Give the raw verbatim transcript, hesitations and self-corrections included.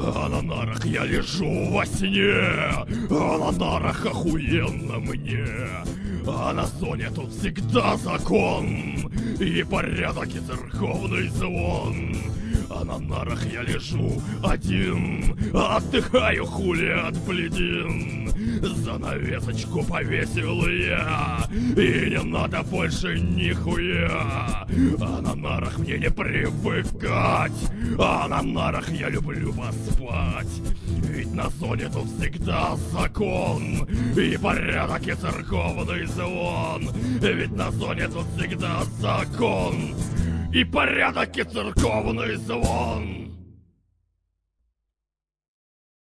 А на нарах я лежу во сне, а на нарах охуенно мне. А на зоне тут всегда закон и порядок, и церковный звон. А на нарах я лежу один, отдыхаю хули от бледин. Занавесочку повесил я, и не надо больше нихуя. А на нарах мне не привыкать, а на нарах я люблю поспать. Ведь на зоне тут всегда закон и порядок, и церковный звон. Ведь на зоне тут всегда закон и порядок, и церковный звон.